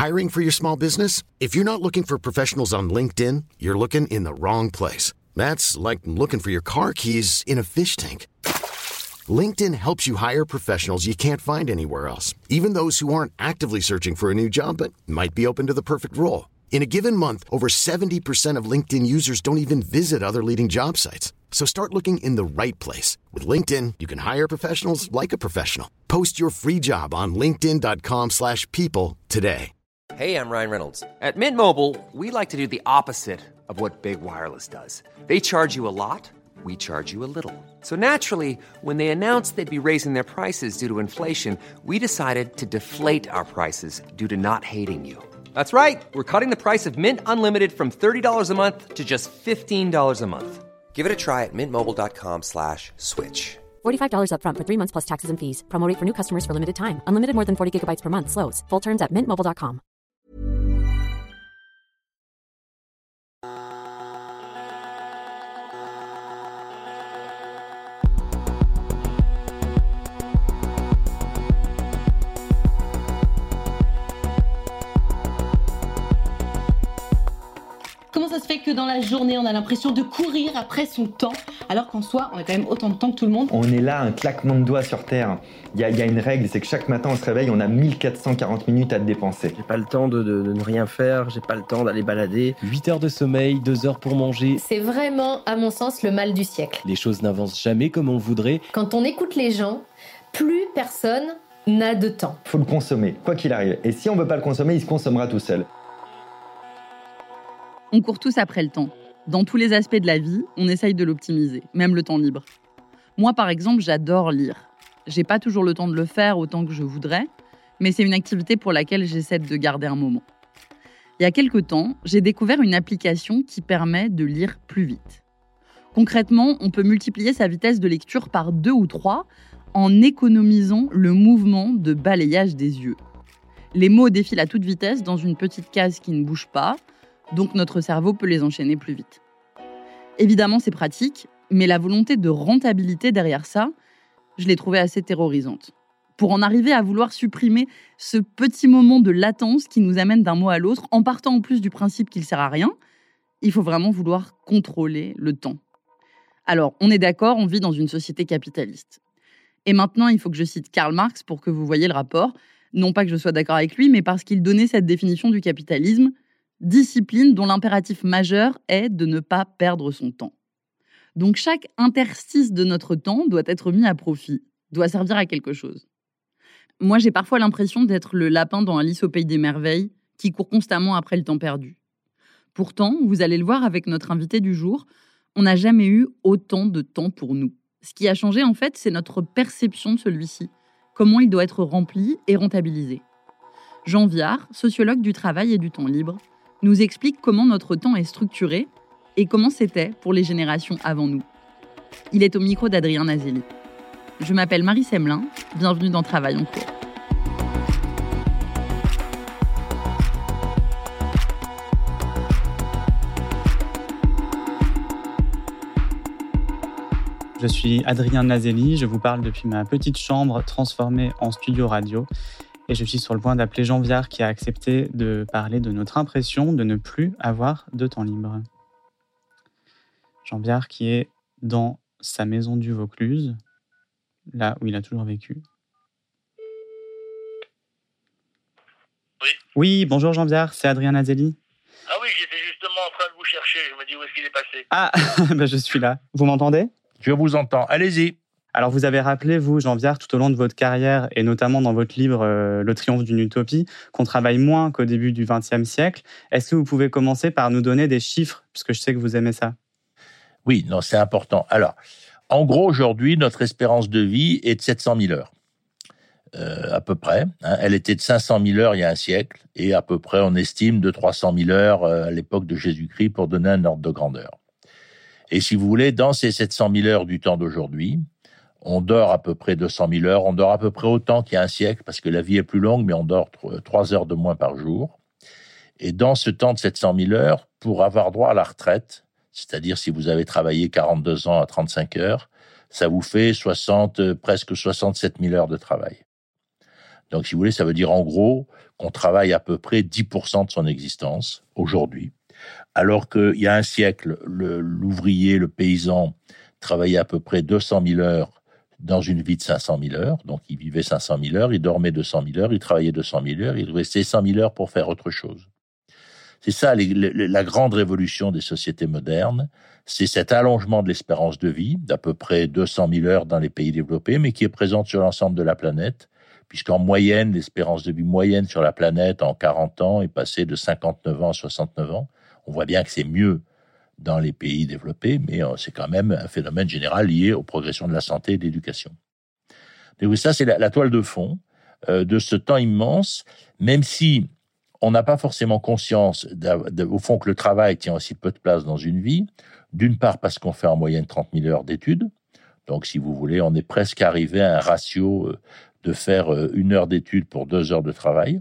Hiring for your small business? If you're not looking for professionals on LinkedIn, you're looking in the wrong place. That's like looking for your car keys in a fish tank. LinkedIn helps you hire professionals you can't find anywhere else, even those who aren't actively searching for a new job but might be open to the perfect role. In a given month, over 70% of LinkedIn users don't even visit other leading job sites. So start looking in the right place. With LinkedIn, you can hire professionals like a professional. Post your free job on linkedin.com/people today. Hey, I'm Ryan Reynolds. At Mint Mobile, we like to do the opposite of what Big Wireless does. They charge you a lot, we charge you a little. So naturally, when they announced they'd be raising their prices due to inflation, we decided to deflate our prices due to not hating you. That's right. We're cutting the price of Mint Unlimited from $30 a month to just $15 a month. Give it a try at mintmobile.com/switch. $45 up front for 3 months plus taxes and fees. Promo rate for new customers for limited time. Unlimited more than 40 gigabytes per month. Slows full terms at mintmobile.com. Comment ça se fait que dans la journée, on a l'impression de courir après son temps, alors qu'en soi, on a quand même autant de temps que tout le monde? On est là, un claquement de doigts sur Terre. Il y a une règle, c'est que chaque matin, on se réveille, on a 1440 minutes à dépenser. J'ai pas le temps de ne rien faire, j'ai pas le temps d'aller balader. 8 heures de sommeil, 2 heures pour manger. C'est vraiment, à mon sens, le mal du siècle. Les choses n'avancent jamais comme on le voudrait. Quand on écoute les gens, plus personne n'a de temps. Faut le consommer, quoi qu'il arrive. Et si on veut pas le consommer, il se consommera tout seul. On court tous après le temps. Dans tous les aspects de la vie, on essaye de l'optimiser, même le temps libre. Moi, par exemple, j'adore lire. J'ai pas toujours le temps de le faire autant que je voudrais, mais c'est une activité pour laquelle j'essaie de garder un moment. Il y a quelques temps, j'ai découvert une application qui permet de lire plus vite. Concrètement, on peut multiplier sa vitesse de lecture par 2 ou 3 en économisant le mouvement de balayage des yeux. Les mots défilent à toute vitesse dans une petite case qui ne bouge pas, donc notre cerveau peut les enchaîner plus vite. Évidemment, c'est pratique, mais la volonté de rentabilité derrière ça, je l'ai trouvée assez terrorisante. Pour en arriver à vouloir supprimer ce petit moment de latence qui nous amène d'un mot à l'autre, en partant en plus du principe qu'il sert à rien, il faut vraiment vouloir contrôler le temps. Alors, on est d'accord, on vit dans une société capitaliste. Et maintenant, il faut que je cite Karl Marx pour que vous voyez le rapport. Non pas que je sois d'accord avec lui, mais parce qu'il donnait cette définition du capitalisme: discipline dont l'impératif majeur est de ne pas perdre son temps. Donc chaque interstice de notre temps doit être mis à profit, doit servir à quelque chose. Moi, j'ai parfois l'impression d'être le lapin dans Alice au pays des merveilles qui court constamment après le temps perdu. Pourtant, vous allez le voir avec notre invité du jour, on n'a jamais eu autant de temps pour nous. Ce qui a changé, en fait, c'est notre perception de celui-ci, comment il doit être rempli et rentabilisé. Jean Viard, sociologue du travail et du temps libre, nous explique comment notre temps est structuré et comment c'était pour les générations avant nous. Il est au micro d'Adrien Nazelli. Je m'appelle Marie Semelin, bienvenue dans Travail en cours. Je suis Adrien Nazelli, je vous parle depuis ma petite chambre transformée en studio radio. Et je suis sur le point d'appeler Jean Viard qui a accepté de parler de notre impression de ne plus avoir de temps libre. Jean Viard qui est dans sa maison du Vaucluse, là où il a toujours vécu. Oui. Oui, bonjour Jean Viard, c'est Adrien Nazelli. Ah oui, j'étais justement en train de vous chercher, je me dis où est-ce qu'il est passé. Ah, ben je suis là. Vous m'entendez ? Je vous entends, allez-y. Alors, vous avez rappelé, vous, Jean Viard, tout au long de votre carrière, et notamment dans votre livre « Le triomphe d'une utopie », qu'on travaille moins qu'au début du XXe siècle. Est-ce que vous pouvez commencer par nous donner des chiffres, puisque je sais que vous aimez ça ? Oui, non, c'est important. Alors, en gros, aujourd'hui, notre espérance de vie est de 700 000 heures, à peu près. Elle était de 500 000 heures il y a un siècle, et à peu près, on estime, de 300 000 heures à l'époque de Jésus-Christ, pour donner un ordre de grandeur. Et si vous voulez, dans ces 700 000 heures du temps d'aujourd'hui, on dort à peu près 200 000 heures, on dort à peu près autant qu'il y a un siècle, parce que la vie est plus longue, mais on dort 3 heures de moins par jour. Et dans ce temps de 700 000 heures, pour avoir droit à la retraite, c'est-à-dire si vous avez travaillé 42 ans à 35 heures, ça vous fait presque 67 000 heures de travail. Donc, si vous voulez, ça veut dire en gros qu'on travaille à peu près 10% de son existence aujourd'hui. Alors qu'il y a un siècle, l'ouvrier, le paysan, travaillait à peu près 200 000 heures dans une vie de 500 000 heures. Donc, il vivait 500 000 heures, il dormait 200 000 heures, il travaillait 200 000 heures, il restait 100 000 heures pour faire autre chose. C'est ça, la grande révolution des sociétés modernes. C'est cet allongement de l'espérance de vie d'à peu près 200 000 heures dans les pays développés, mais qui est présente sur l'ensemble de la planète, puisqu'en moyenne, l'espérance de vie moyenne sur la planète en 40 ans est passée de 59 ans à 69 ans. On voit bien que c'est mieux dans les pays développés, mais c'est quand même un phénomène général lié aux progressions de la santé et de l'éducation. Donc ça, c'est la toile de fond de ce temps immense, même si on n'a pas forcément conscience, au fond, que le travail tient aussi peu de place dans une vie. D'une part, parce qu'on fait en moyenne 30 000 heures d'études. Donc, si vous voulez, on est presque arrivé à un ratio de faire 1 heure d'études pour 2 heures de travail.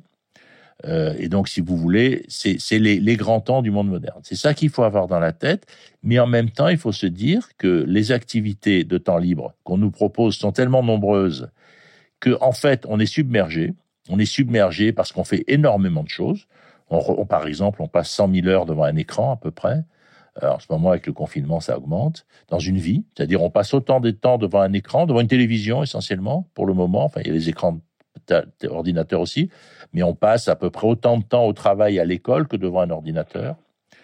Et donc, si vous voulez, c'est les grands temps du monde moderne. C'est ça qu'il faut avoir dans la tête. Mais en même temps, il faut se dire que les activités de temps libre qu'on nous propose sont tellement nombreuses que, en fait, on est submergé. On est submergé parce qu'on fait énormément de choses. Par exemple, on passe 100 000 heures devant un écran à peu près. En ce moment, avec le confinement, ça augmente. Dans une vie, c'est-à-dire on passe autant de temps devant un écran, devant une télévision essentiellement, pour le moment. Enfin, il y a les écrans d'ordinateur aussi. Mais on passe à peu près autant de temps au travail à l'école que devant un ordinateur.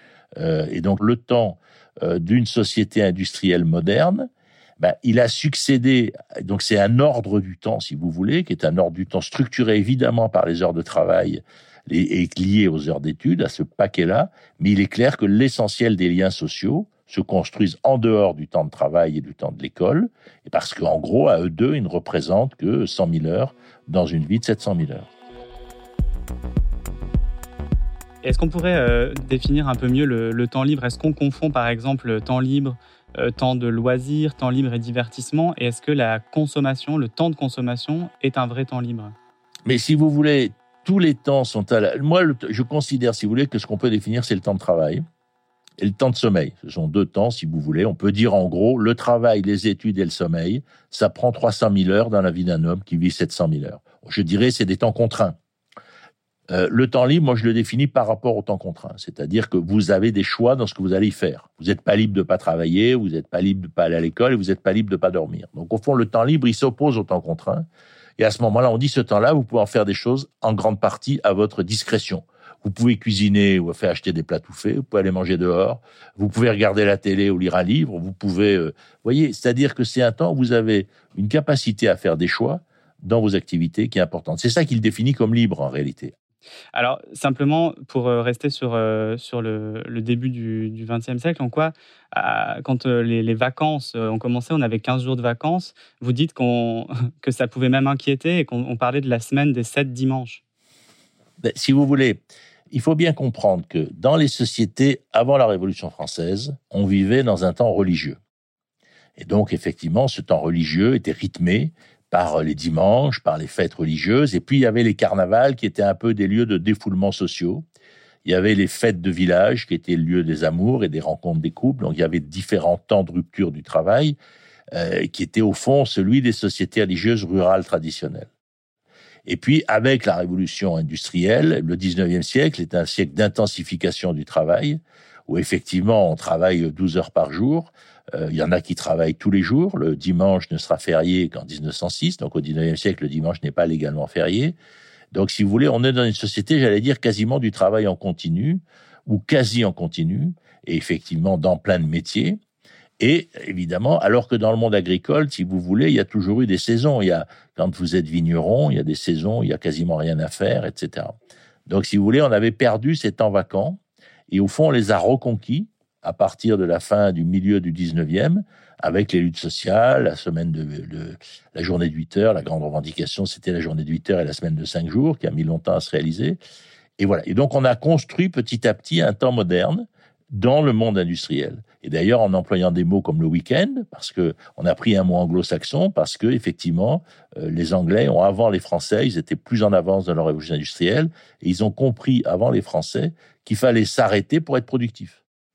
Et donc, le temps d'une société industrielle moderne, il a succédé, donc c'est un ordre du temps, si vous voulez, qui est un ordre du temps structuré évidemment par les heures de travail et lié aux heures d'études, à ce paquet-là, mais il est clair que l'essentiel des liens sociaux se construisent en dehors du temps de travail et du temps de l'école, et parce qu'en gros, à eux deux, ils ne représentent que 100 000 heures dans une vie de 700 000 heures. Est-ce qu'on pourrait définir un peu mieux le temps libre ? Est-ce qu'on confond par exemple temps libre, temps de loisirs, temps libre et divertissement ? Et est-ce que la consommation, le temps de consommation est un vrai temps libre ? Mais si vous voulez, tous les temps sont Moi, je considère, si vous voulez, que ce qu'on peut définir, c'est le temps de travail et le temps de sommeil. Ce sont 2 temps, si vous voulez. On peut dire en gros, le travail, les études et le sommeil, ça prend 300 000 heures dans la vie d'un homme qui vit 700 000 heures. Je dirais, c'est des temps contraints. Le temps libre, moi, je le définis par rapport au temps contraint. C'est-à-dire que vous avez des choix dans ce que vous allez y faire. Vous n'êtes pas libre de pas travailler, vous n'êtes pas libre de pas aller à l'école et vous n'êtes pas libre de pas dormir. Donc, au fond, le temps libre, il s'oppose au temps contraint. Et à ce moment-là, on dit ce temps-là, vous pouvez en faire des choses en grande partie à votre discrétion. Vous pouvez cuisiner ou faire acheter des plats tout faits, vous pouvez aller manger dehors, vous pouvez regarder la télé ou lire un livre, vous pouvez... voyez, c'est-à-dire que c'est un temps où vous avez une capacité à faire des choix dans vos activités qui est importante. C'est ça qu'il définit comme libre, en réalité. Alors, simplement, pour rester sur le début du XXe siècle, en quoi, quand les vacances ont commencé, on avait 15 jours de vacances, vous dites que ça pouvait même inquiéter et qu'on parlait de la semaine des 7 dimanches. Si vous voulez, il faut bien comprendre que dans les sociétés avant la Révolution française, on vivait dans un temps religieux. Et donc, effectivement, ce temps religieux était rythmé par les dimanches, par les fêtes religieuses, et puis il y avait les carnavals qui étaient un peu des lieux de défoulement sociaux. Il y avait les fêtes de village qui étaient le lieu des amours et des rencontres des couples, donc il y avait différents temps de rupture du travail qui étaient au fond celui des sociétés religieuses rurales traditionnelles. Et puis avec la révolution industrielle, le 19e siècle est un siècle d'intensification du travail, où effectivement on travaille 12 heures par jour. Il y en a qui travaillent tous les jours. Le dimanche ne sera férié qu'en 1906. Donc, au 19e siècle, le dimanche n'est pas légalement férié. Donc, si vous voulez, on est dans une société, j'allais dire, quasiment du travail en continu, ou quasi en continu, et effectivement, dans plein de métiers. Et, évidemment, alors que dans le monde agricole, si vous voulez, il y a toujours eu des saisons. Quand vous êtes vigneron, il y a des saisons, il y a quasiment rien à faire, etc. Donc, si vous voulez, on avait perdu ces temps vacants, et au fond, on les a reconquis, à partir de la fin du milieu du 19e, avec les luttes sociales, la semaine la journée de 8 heures, la grande revendication, c'était la journée de 8 heures et la semaine de 5 jours, qui a mis longtemps à se réaliser. Et voilà. Et donc, on a construit petit à petit un temps moderne dans le monde industriel. Et d'ailleurs, en employant des mots comme le week-end, parce que on a pris un mot anglo-saxon, parce que, effectivement, les Anglais ont, avant les Français, ils étaient plus en avance dans leur révolution industrielle, et ils ont compris, avant les Français, qu'il fallait s'arrêter pour être productif.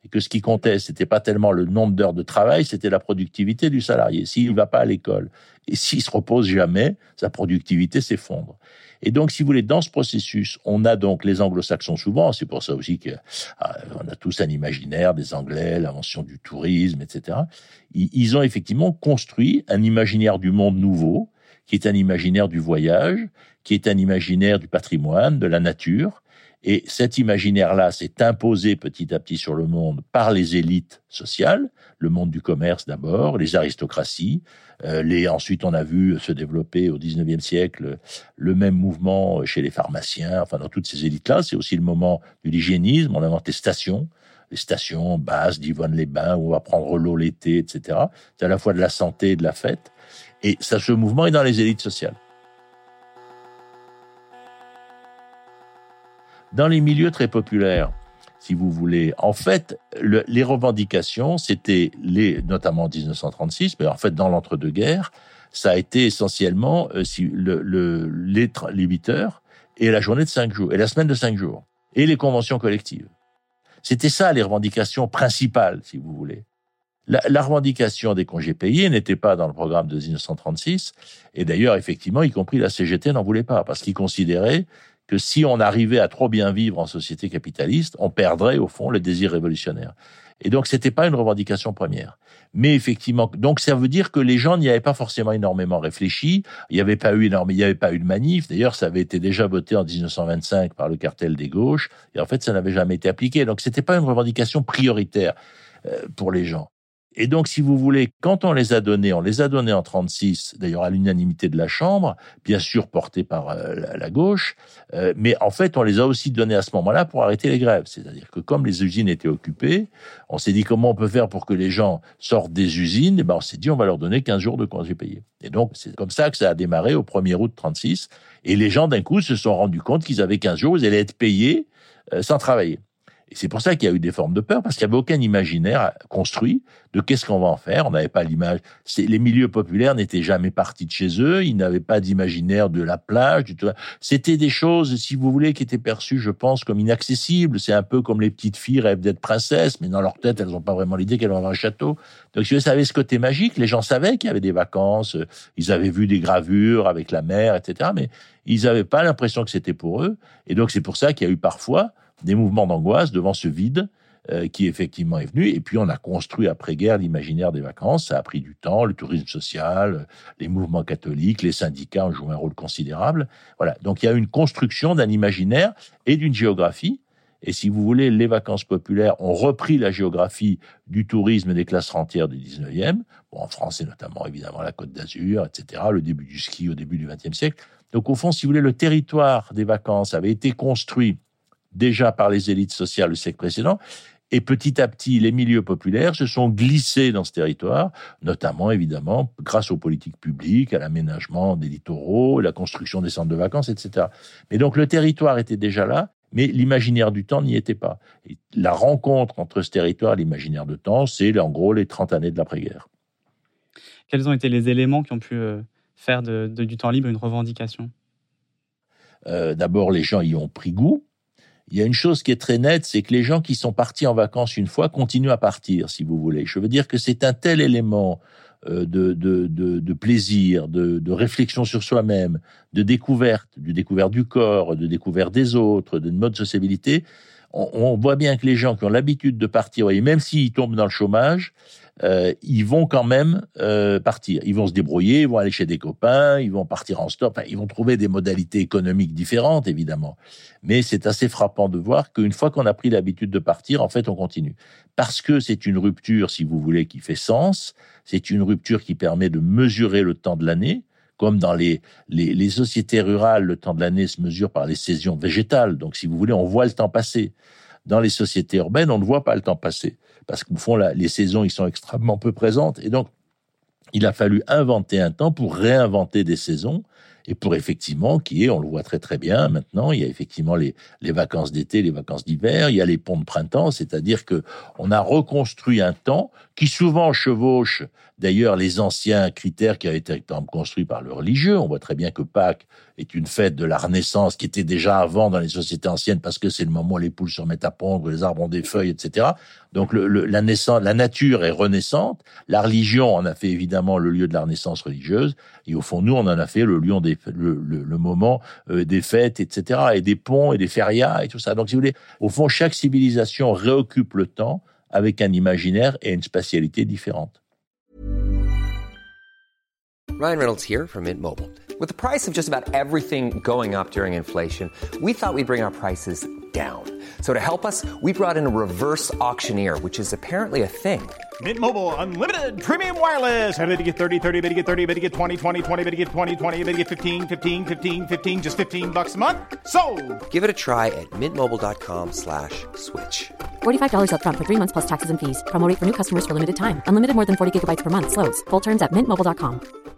Et que ce qui comptait, c'était pas tellement le nombre d'heures de travail, c'était la productivité du salarié. S'il ne va pas à l'école et s'il se repose jamais, sa productivité s'effondre. Et donc, si vous voulez, dans ce processus, on a donc les anglo-saxons souvent, c'est pour ça aussi qu'on a tous un imaginaire des Anglais, l'invention du tourisme, etc. Ils ont effectivement construit un imaginaire du monde nouveau, qui est un imaginaire du voyage, qui est un imaginaire du patrimoine, de la nature. Et cet imaginaire-là s'est imposé petit à petit sur le monde par les élites sociales, le monde du commerce d'abord, les aristocraties. Ensuite, on a vu se développer au XIXe siècle le même mouvement chez les pharmaciens, enfin dans toutes ces élites-là. C'est aussi le moment de l'hygiénisme. On invente les stations basses d'Yvonne-les-Bains où on va prendre l'eau l'été, etc. C'est à la fois de la santé et de la fête. Et ça, ce mouvement est dans les élites sociales. Dans les milieux très populaires, si vous voulez, en fait, les revendications, c'était notamment en 1936, mais en fait, dans l'entre-deux-guerres, ça a été essentiellement les 8 heures et la journée de 5 jours, et la semaine de 5 jours, et les conventions collectives. C'était ça, les revendications principales, si vous voulez. La revendication des congés payés n'était pas dans le programme de 1936, et d'ailleurs, effectivement, y compris la CGT n'en voulait pas, parce qu'ils considéraient que si on arrivait à trop bien vivre en société capitaliste, on perdrait au fond le désir révolutionnaire. Et donc, c'était pas une revendication première. Mais effectivement, donc ça veut dire que les gens n'y avaient pas forcément énormément réfléchi. Il n'y avait pas eu de manif. D'ailleurs, ça avait été déjà voté en 1925 par le cartel des gauches. Et en fait, ça n'avait jamais été appliqué. Donc, c'était pas une revendication prioritaire pour les gens. Et donc, si vous voulez, quand on les a donnés en 36, d'ailleurs à l'unanimité de la Chambre, bien sûr portés par la gauche, mais en fait, on les a aussi donnés à ce moment-là pour arrêter les grèves. C'est-à-dire que comme les usines étaient occupées, on s'est dit comment on peut faire pour que les gens sortent des usines, et ben on s'est dit on va leur donner 15 jours de congés payés. Et donc, c'est comme ça que ça a démarré au 1er août 36, et les gens d'un coup se sont rendus compte qu'ils avaient 15 jours où ils allaient être payés sans travailler. Et c'est pour ça qu'il y a eu des formes de peur, parce qu'il n'y avait aucun imaginaire construit de qu'est-ce qu'on va en faire. On n'avait pas l'image. Les milieux populaires n'étaient jamais partis de chez eux. Ils n'avaient pas d'imaginaire de la plage, du tout. C'était des choses, si vous voulez, qui étaient perçues, je pense, comme inaccessibles. C'est un peu comme les petites filles rêvent d'être princesses, mais dans leur tête, elles n'ont pas vraiment l'idée qu'elles vont avoir un château. Donc, si vous savez ce côté magique, les gens savaient qu'il y avait des vacances. Ils avaient vu des gravures avec la mer, etc. Mais ils n'avaient pas l'impression que c'était pour eux. Et donc, c'est pour ça qu'il y a eu parfois des mouvements d'angoisse devant ce vide qui effectivement est venu. Et puis on a construit après-guerre l'imaginaire des vacances. Ça a pris du temps, le tourisme social, les mouvements catholiques, les syndicats ont joué un rôle considérable. Voilà. Donc il y a une construction d'un imaginaire et d'une géographie. Et si vous voulez, les vacances populaires ont repris la géographie du tourisme des classes rentières du 19e. Bon, en France, c'est notamment évidemment la Côte d'Azur, etc., le début du ski au début du XXe siècle. Donc au fond, si vous voulez, le territoire des vacances avait été construit déjà par les élites sociales le siècle précédent, et petit à petit, les milieux populaires se sont glissés dans ce territoire, notamment, évidemment, grâce aux politiques publiques, à l'aménagement des littoraux, la construction des centres de vacances, etc. Mais donc, le territoire était déjà là, mais l'imaginaire du temps n'y était pas. Et la rencontre entre ce territoire et l'imaginaire de temps, c'est en gros les 30 années de l'après-guerre. Quels ont été les éléments qui ont pu faire du temps libre une revendication ? D'abord, les gens y ont pris goût. Il y a une chose qui est très nette, c'est que les gens qui sont partis en vacances une fois continuent à partir, si vous voulez. Je veux dire que c'est un tel élément de plaisir, de réflexion sur soi-même, de découverte du corps, de découverte des autres, de mode de sociabilité. On voit bien que les gens qui ont l'habitude de partir, voyez, même s'ils tombent dans le chômage, ils vont quand même partir. Ils vont se débrouiller, ils vont aller chez des copains, ils vont partir en stop, ils vont trouver des modalités économiques différentes, évidemment. Mais c'est assez frappant de voir qu'une fois qu'on a pris l'habitude de partir, en fait, on continue. Parce que c'est une rupture, si vous voulez, qui fait sens. C'est une rupture qui permet de mesurer le temps de l'année. Comme dans les sociétés rurales, le temps de l'année se mesure par les saisons végétales. Donc, si vous voulez, on voit le temps passer. Dans les sociétés urbaines, on ne voit pas le temps passer. Parce qu'au fond, les saisons, ils sont extrêmement peu présentes. Et donc, il a fallu inventer un temps pour réinventer des saisons. Et pour effectivement, on le voit très très bien maintenant, il y a effectivement les vacances d'été, les vacances d'hiver, il y a les ponts de printemps, c'est-à-dire que on a reconstruit un temps qui souvent chevauche d'ailleurs les anciens critères qui avaient été construits par le religieux. On voit très bien que Pâques est une fête de la Renaissance qui était déjà avant dans les sociétés anciennes parce que c'est le moment où les poules se remettent à pondre, les arbres ont des feuilles, etc. Donc la nature est renaissante. La religion en a fait évidemment le lieu de la Renaissance religieuse. Et au fond, nous, on en a fait le moment des fêtes, etc. Et des ponts et des férias et tout ça. Donc, si vous voulez, au fond, chaque civilisation réoccupe le temps avec un imaginaire et une spatialité différente. Ryan Reynolds here from Mint Mobile. With the price of just about everything going up during inflation, we thought we'd bring our prices down. So to help us, we brought in a reverse auctioneer, which is apparently a thing. Mint Mobile Unlimited Premium Wireless. How to get 30, 30, bit to get 30, bit to get 20, 20, 20, bit to get 20, 20, bit to get 15, 15, 15, 15, just $15 a month? Sold! Give it a try at mintmobile.com/switch. $45 up front for 3 months plus taxes and fees. Promo rate for new customers for limited time. Unlimited more than 40 gigabytes per month. Slows full terms at mintmobile.com.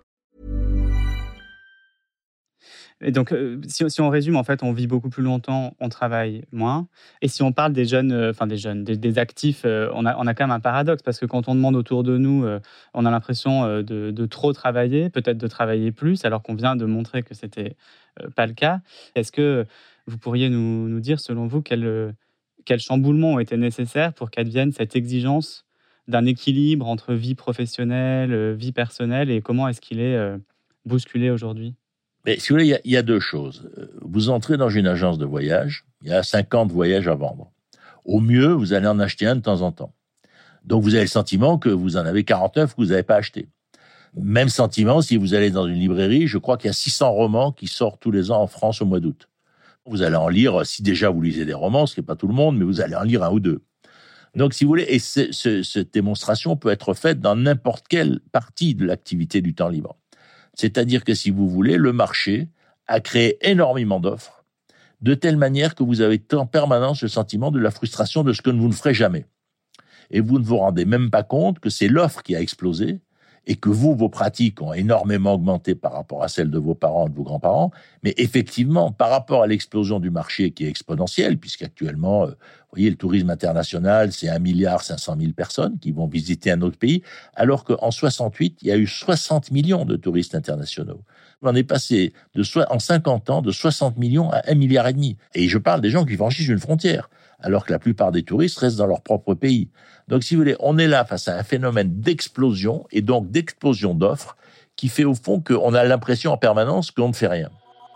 Et donc, si on résume, en fait, on vit beaucoup plus longtemps, on travaille moins. Et si on parle des jeunes, des actifs, on a quand même un paradoxe parce que quand on demande autour de nous, on a l'impression de trop travailler, peut-être de travailler plus, alors qu'on vient de montrer que c'était pas le cas. Est-ce que vous pourriez nous dire, selon vous, quels chamboulements ont été nécessaires pour qu'advienne cette exigence d'un équilibre entre vie professionnelle, vie personnelle, et comment est-ce qu'il est bousculé aujourd'hui ? Mais si vous voulez, il y a deux choses. Vous entrez dans une agence de voyage, il y a 50 voyages à vendre. Au mieux, vous allez en acheter un de temps en temps. Donc, vous avez le sentiment que vous en avez 49 que vous n'avez pas acheté. Même sentiment si vous allez dans une librairie, je crois qu'il y a 600 romans qui sortent tous les ans en France au mois d'août. Vous allez en lire, si déjà vous lisez des romans, ce qui n'est pas tout le monde, mais vous allez en lire un ou deux. Donc, si vous voulez, et cette démonstration peut être faite dans n'importe quelle partie de l'activité du temps libre. C'est-à-dire que, si vous voulez, le marché a créé énormément d'offres, de telle manière que vous avez en permanence le sentiment de la frustration de ce que vous ne ferez jamais. Et vous ne vous rendez même pas compte que c'est l'offre qui a explosé et que vos pratiques ont énormément augmenté par rapport à celles de vos parents, de vos grands-parents. Mais effectivement, par rapport à l'explosion du marché qui est exponentielle, puisqu'actuellement, vous voyez, le tourisme international, c'est 1,5 milliard personnes qui vont visiter un autre pays, alors qu'en 68, il y a eu 60 millions de touristes internationaux. On est passé en 50 ans de 60 millions à 1,5 milliard. Et je parle des gens qui franchissent une frontière, alors que la plupart des touristes restent dans leur propre pays. Donc, si vous voulez, on est là face à un phénomène d'explosion, et donc d'explosion d'offres, qui fait au fond qu'on a l'impression en permanence qu'on ne fait rien.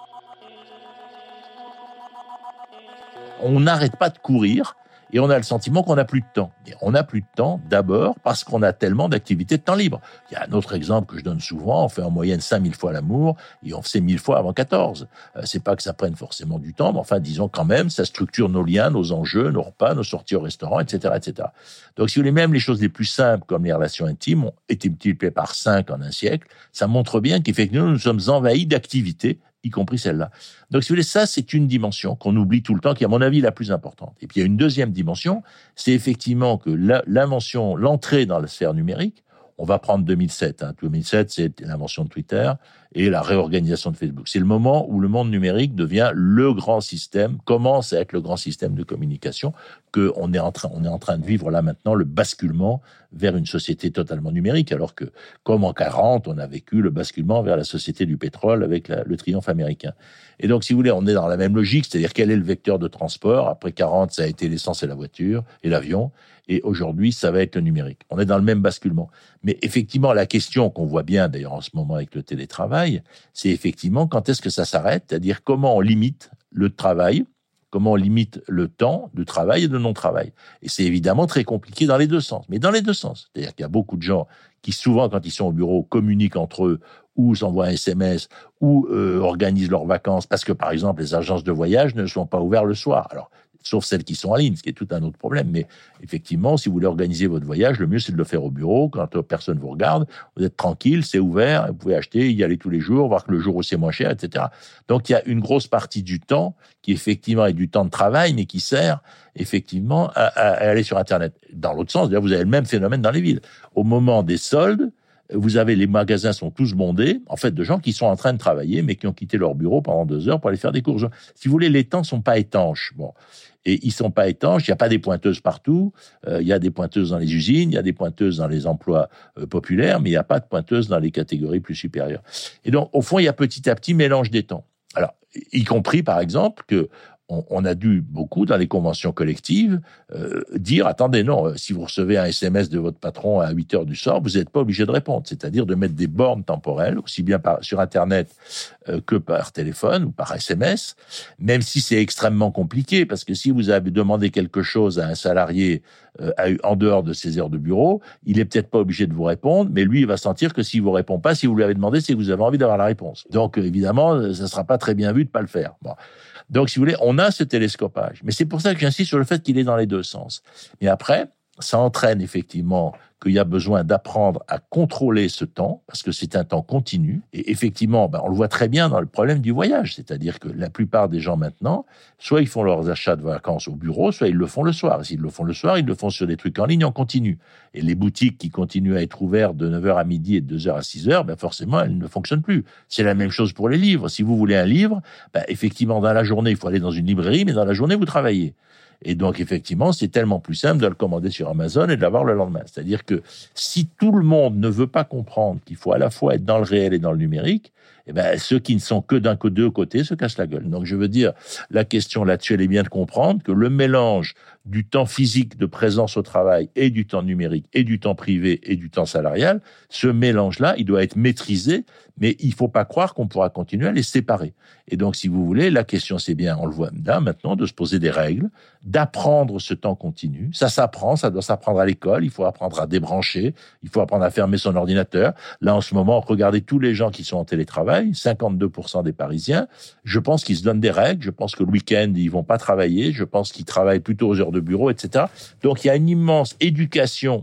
On n'arrête pas de courir, et on a le sentiment qu'on n'a plus de temps. Et on n'a plus de temps, d'abord, parce qu'on a tellement d'activités de temps libre. Il y a un autre exemple que je donne souvent, on fait en moyenne 5000 fois l'amour, et on fait 1000 fois avant 14. C'est pas que ça prenne forcément du temps, mais enfin, disons quand même, ça structure nos liens, nos enjeux, nos repas, nos sorties au restaurant, etc., etc. Donc, si vous voulez, même les choses les plus simples, comme les relations intimes, ont été multipliées par 5 en un siècle. Ça montre bien qu'effectivement, nous sommes envahis d'activités, y compris celle-là. Donc, si vous voulez, ça, c'est une dimension qu'on oublie tout le temps, qui est, à mon avis, la plus importante. Et puis, il y a une deuxième dimension, c'est effectivement que l'entrée dans la sphère numérique, on va prendre 2007. 2007, c'est l'invention de Twitter et la réorganisation de Facebook. C'est le moment où le monde numérique devient le grand système, commence à être le grand système de communication, on est en train de vivre là maintenant le basculement vers une société totalement numérique, alors que, comme en 40, on a vécu le basculement vers la société du pétrole avec le triomphe américain. Et donc, si vous voulez, on est dans la même logique, c'est-à-dire quel est le vecteur de transport. Après 40, ça a été l'essence et la voiture et l'avion. Et aujourd'hui, ça va être le numérique. On est dans le même basculement. Mais effectivement, la question qu'on voit bien, d'ailleurs, en ce moment avec le télétravail, c'est effectivement quand est-ce que ça s'arrête, c'est-à-dire comment on limite le travail, comment on limite le temps de travail et de non-travail. Et c'est évidemment très compliqué dans les deux sens. Mais dans les deux sens. C'est-à-dire qu'il y a beaucoup de gens qui, souvent, quand ils sont au bureau, communiquent entre eux, ou s'envoient un SMS, ou organisent leurs vacances, parce que, par exemple, les agences de voyage ne sont pas ouvertes le soir. Alors, sauf celles qui sont en ligne, ce qui est tout un autre problème. Mais effectivement, si vous voulez organiser votre voyage, le mieux, c'est de le faire au bureau, quand personne vous regarde, vous êtes tranquille, c'est ouvert, vous pouvez acheter, y aller tous les jours, voir que le jour où c'est moins cher, etc. Donc, il y a une grosse partie du temps qui, effectivement, est du temps de travail, mais qui sert, effectivement, à aller sur Internet. Dans l'autre sens, d'ailleurs, vous avez le même phénomène dans les villes. Au moment des soldes, vous avez, les magasins sont tous bondés, en fait, de gens qui sont en train de travailler, mais qui ont quitté leur bureau pendant 2 heures pour aller faire des courses. Si vous voulez, les temps sont pas étanches. Bon. Et ils sont pas étanches, il n'y a pas des pointeuses partout, il y a des pointeuses dans les usines, il y a des pointeuses dans les emplois populaires, mais il n'y a pas de pointeuses dans les catégories plus supérieures. Et donc, au fond, il y a petit à petit mélange des temps. Alors, y compris, par exemple, que on a dû beaucoup, dans les conventions collectives, dire, attendez, non, si vous recevez un SMS de votre patron à 8 heures du soir, vous n'êtes pas obligé de répondre. C'est-à-dire de mettre des bornes temporelles, aussi bien sur Internet que par téléphone ou par SMS, même si c'est extrêmement compliqué, parce que si vous avez demandé quelque chose à un salarié en dehors de ses heures de bureau, il est peut-être pas obligé de vous répondre, mais lui, il va sentir que s'il vous répond pas, si vous lui avez demandé, c'est que vous avez envie d'avoir la réponse. Donc, évidemment, ça sera pas très bien vu de pas le faire. Bon. Donc, si vous voulez, on a ce télescopage. Mais c'est pour ça que j'insiste sur le fait qu'il est dans les deux sens. Mais après, ça entraîne effectivement qu'il y a besoin d'apprendre à contrôler ce temps, parce que c'est un temps continu. Et effectivement, on le voit très bien dans le problème du voyage. C'est-à-dire que la plupart des gens maintenant, soit ils font leurs achats de vacances au bureau, soit ils le font le soir. Et s'ils le font le soir, ils le font sur des trucs en ligne en continu. Et les boutiques qui continuent à être ouvertes de 9h à midi et de 2h à 6h, forcément, elles ne fonctionnent plus. C'est la même chose pour les livres. Si vous voulez un livre, effectivement, dans la journée, il faut aller dans une librairie, mais dans la journée, vous travaillez. Et donc, effectivement, c'est tellement plus simple de le commander sur Amazon et de l'avoir le lendemain. C'est-à-dire que si tout le monde ne veut pas comprendre qu'il faut à la fois être dans le réel et dans le numérique, ceux qui ne sont que d'un côté, deux côtés se cassent la gueule. Donc, je veux dire, la question là-dessus, elle est bien de comprendre que le mélange du temps physique de présence au travail et du temps numérique et du temps privé et du temps salarial, ce mélange-là, il doit être maîtrisé, mais il faut pas croire qu'on pourra continuer à les séparer. Et donc, si vous voulez, la question, c'est bien, on le voit là, maintenant, de se poser des règles, d'apprendre ce temps continu. Ça s'apprend, ça doit s'apprendre à l'école, il faut apprendre à débrancher, il faut apprendre à fermer son ordinateur. Là, en ce moment, regardez tous les gens qui sont en télétravail, 52% des Parisiens, je pense qu'ils se donnent des règles, je pense que le week-end, ils vont pas travailler, je pense qu'ils travaillent plutôt aux heures de bureau, etc. Donc, il y a une immense éducation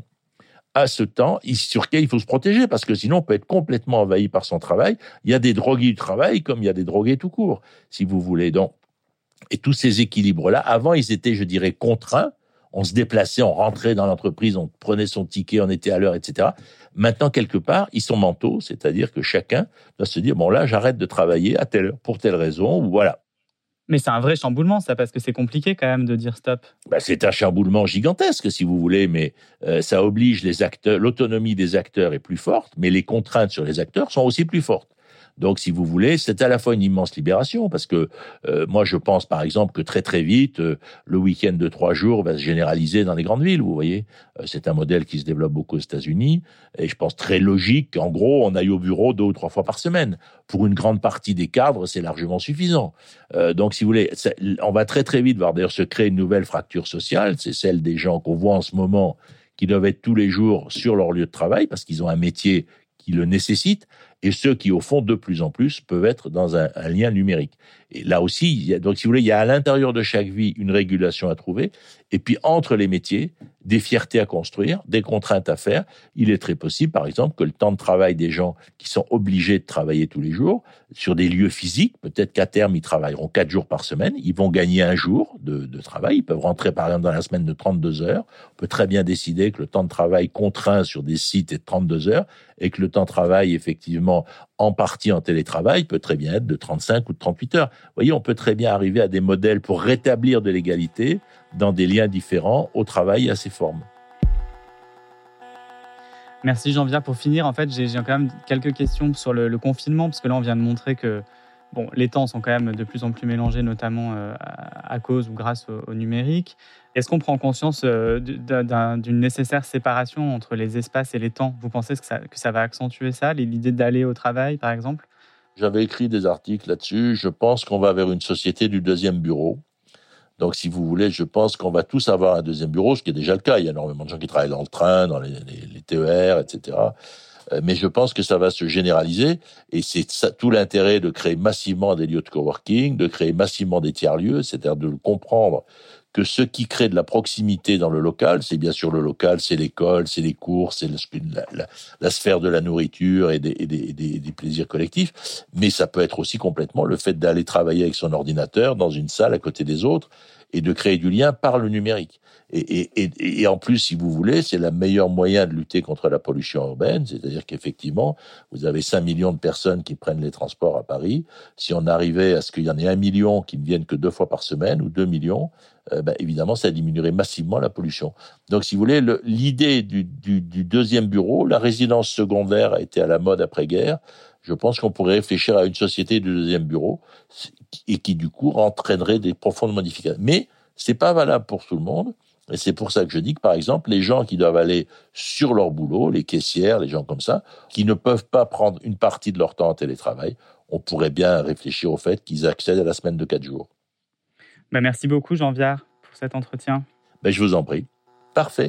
à ce temps sur lequel il faut se protéger, parce que sinon on peut être complètement envahi par son travail. Il y a des drogués du travail comme il y a des drogués tout court, si vous voulez. Donc, et tous ces équilibres-là, avant, ils étaient, je dirais, contraints. On se déplaçait, on rentrait dans l'entreprise, on prenait son ticket, on était à l'heure, etc. Maintenant, quelque part, ils sont mentaux, c'est-à-dire que chacun doit se dire, bon là, j'arrête de travailler à telle heure, pour telle raison, ou voilà. Mais c'est un vrai chamboulement, ça, parce que c'est compliqué quand même de dire stop. C'est un chamboulement gigantesque, si vous voulez, mais ça oblige les acteurs. L'autonomie des acteurs est plus forte, mais les contraintes sur les acteurs sont aussi plus fortes. Donc, si vous voulez, c'est à la fois une immense libération, parce que moi, je pense, par exemple, que très très vite, le week-end de 3 jours va se généraliser dans les grandes villes, vous voyez. C'est un modèle qui se développe beaucoup aux États-Unis, et je pense très logique qu'en gros, on aille au bureau 2 ou 3 fois par semaine. Pour une grande partie des cadres, c'est largement suffisant. Donc, si vous voulez, on va très très vite voir d'ailleurs se créer une nouvelle fracture sociale, c'est celle des gens qu'on voit en ce moment, qui doivent être tous les jours sur leur lieu de travail, parce qu'ils ont un métier qui le nécessitent, et ceux qui, au fond, de plus en plus, peuvent être dans un lien numérique. Et là aussi, donc, si vous voulez, il y a à l'intérieur de chaque vie une régulation à trouver, et puis entre les métiers, des fiertés à construire, des contraintes à faire. Il est très possible, par exemple, que le temps de travail des gens qui sont obligés de travailler tous les jours, sur des lieux physiques, peut-être qu'à terme, ils travailleront 4 jours par semaine, ils vont gagner 1 jour de travail, ils peuvent rentrer, par exemple, dans la semaine de 32 heures. On peut très bien décider que le temps de travail contraint sur des sites est de 32 heures, et que le temps de travail, effectivement, en partie en télétravail, peut très bien être de 35 ou de 38 heures. Vous voyez, on peut très bien arriver à des modèles pour rétablir de l'égalité dans des liens différents au travail et à ses formes. Merci Jean-Pierre. Pour finir, en fait, j'ai quand même quelques questions sur le confinement, parce que là, on vient de montrer que les temps sont quand même de plus en plus mélangés, notamment à cause ou grâce au numérique. Est-ce qu'on prend conscience d'une nécessaire séparation entre les espaces et les temps ? Vous pensez que ça va accentuer ça, l'idée d'aller au travail, par exemple ? J'avais écrit des articles là-dessus. Je pense qu'on va vers une société du deuxième bureau. Donc, si vous voulez, je pense qu'on va tous avoir un deuxième bureau, ce qui est déjà le cas. Il y a énormément de gens qui travaillent dans le train, dans les TER, etc. Mais je pense que ça va se généraliser. Et c'est ça, tout l'intérêt de créer massivement des lieux de coworking, de créer massivement des tiers-lieux, c'est-à-dire de comprendre que ce qui crée de la proximité dans le local, c'est bien sûr le local, c'est l'école, c'est les cours, c'est la sphère de la nourriture et des plaisirs collectifs, mais ça peut être aussi complètement le fait d'aller travailler avec son ordinateur dans une salle à côté des autres et de créer du lien par le numérique. Et en plus, si vous voulez, c'est le meilleur moyen de lutter contre la pollution urbaine, c'est-à-dire qu'effectivement, vous avez 5 millions de personnes qui prennent les transports à Paris. Si on arrivait à ce qu'il y en ait 1 million qui ne viennent que 2 fois par semaine, ou 2 millions, évidemment, ça diminuerait massivement la pollution. Donc, si vous voulez, l'idée du deuxième bureau, la résidence secondaire a été à la mode après-guerre. Je pense qu'on pourrait réfléchir à une société de deuxième bureau et qui, du coup, entraînerait des profondes modifications. Mais c'est pas valable pour tout le monde. Et c'est pour ça que je dis que, par exemple, les gens qui doivent aller sur leur boulot, les caissières, les gens comme ça, qui ne peuvent pas prendre une partie de leur temps en télétravail, on pourrait bien réfléchir au fait qu'ils accèdent à la semaine de 4 jours. Merci beaucoup, Jean Viard, pour cet entretien. Je vous en prie. Parfait.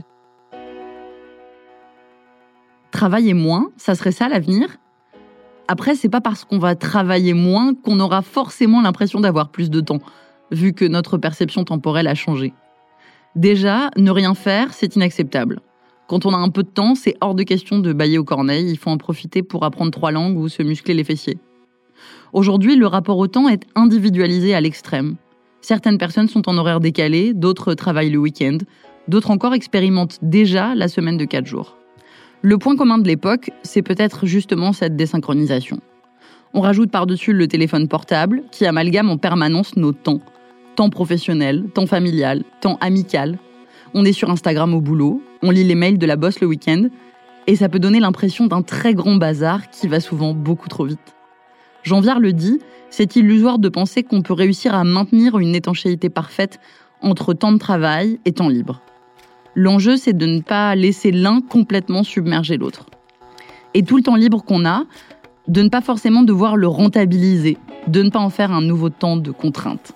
Travailler moins, ça serait ça l'avenir ? Après, c'est pas parce qu'on va travailler moins qu'on aura forcément l'impression d'avoir plus de temps, vu que notre perception temporelle a changé. Déjà, ne rien faire, c'est inacceptable. Quand on a un peu de temps, c'est hors de question de bâiller aux corneilles, il faut en profiter pour apprendre 3 langues ou se muscler les fessiers. Aujourd'hui, le rapport au temps est individualisé à l'extrême. Certaines personnes sont en horaire décalé, d'autres travaillent le week-end, d'autres encore expérimentent déjà la semaine de 4 jours. Le point commun de l'époque, c'est peut-être justement cette désynchronisation. On rajoute par-dessus le téléphone portable, qui amalgame en permanence nos temps. Temps professionnel, temps familial, temps amical. On est sur Instagram au boulot, on lit les mails de la boss le week-end, et ça peut donner l'impression d'un très grand bazar qui va souvent beaucoup trop vite. Jean Viard le dit, c'est illusoire de penser qu'on peut réussir à maintenir une étanchéité parfaite entre temps de travail et temps libre. L'enjeu, c'est de ne pas laisser l'un complètement submerger l'autre. Et tout le temps libre qu'on a, de ne pas forcément devoir le rentabiliser, de ne pas en faire un nouveau temps de contrainte.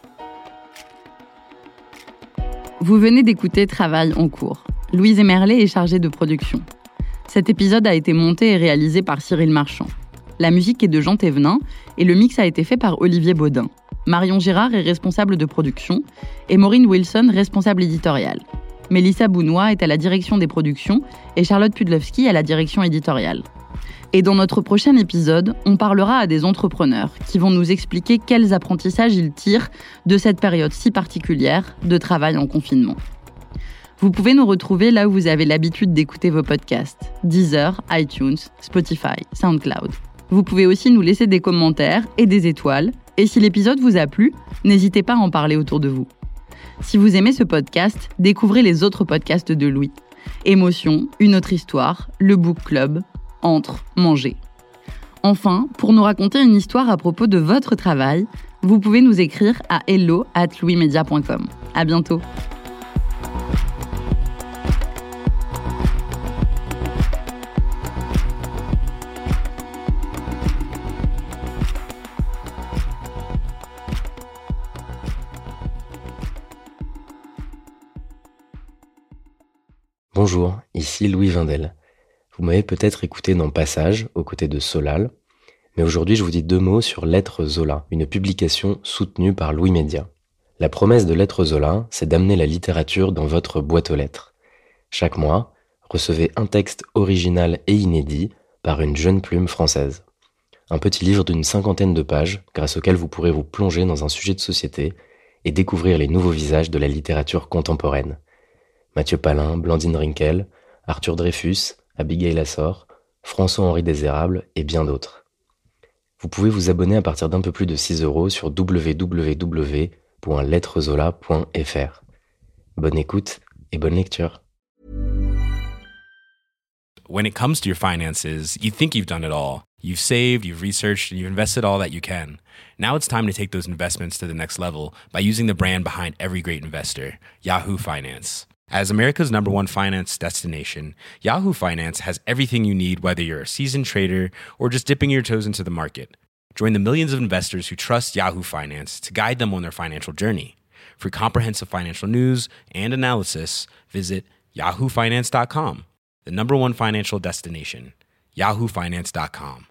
Vous venez d'écouter Travail en cours. Louise Emerlet est chargée de production. Cet épisode a été monté et réalisé par Cyril Marchand. La musique est de Jean Thévenin et le mix a été fait par Olivier Baudin. Marion Girard est responsable de production et Maureen Wilson responsable éditoriale. Mélissa Bounois est à la direction des productions et Charlotte Pudlowski à la direction éditoriale. Et dans notre prochain épisode, on parlera à des entrepreneurs qui vont nous expliquer quels apprentissages ils tirent de cette période si particulière de travail en confinement. Vous pouvez nous retrouver là où vous avez l'habitude d'écouter vos podcasts, Deezer, iTunes, Spotify, SoundCloud. Vous pouvez aussi nous laisser des commentaires et des étoiles. Et si l'épisode vous a plu, n'hésitez pas à en parler autour de vous. Si vous aimez ce podcast, découvrez les autres podcasts de Louis. Émotion, Une autre histoire, Le Book Club, Entre, Manger. Enfin, pour nous raconter une histoire à propos de votre travail, vous pouvez nous écrire à hello@louismedia.com. À bientôt. Bonjour, ici Louis Vindel. Vous m'avez peut-être écouté dans Passage, aux côtés de Solal, mais aujourd'hui je vous dis 2 mots sur Lettres Zola, une publication soutenue par Louis Média. La promesse de Lettres Zola, c'est d'amener la littérature dans votre boîte aux lettres. Chaque mois, recevez un texte original et inédit par une jeune plume française. Un petit livre d'une 50aine de pages, grâce auquel vous pourrez vous plonger dans un sujet de société et découvrir les nouveaux visages de la littérature contemporaine. Mathieu Palin, Blandine Rinkel, Arthur Dreyfus, Abigail Assor, François-Henri Désérable et bien d'autres. Vous pouvez vous abonner à partir d'un peu plus de 6 € sur www.lettrezola.fr. Bonne écoute et bonne lecture. When it comes to your finances, you think you've done it all. You've saved, you've researched, and you've invested all that you can. Now it's time to take those investments to the next level by using the brand behind every great investor, Yahoo Finance. As America's #1 finance destination, Yahoo Finance has everything you need, whether you're a seasoned trader or just dipping your toes into the market. Join the millions of investors who trust Yahoo Finance to guide them on their financial journey. For comprehensive financial news and analysis, visit yahoofinance.com, the #1 financial destination, yahoofinance.com.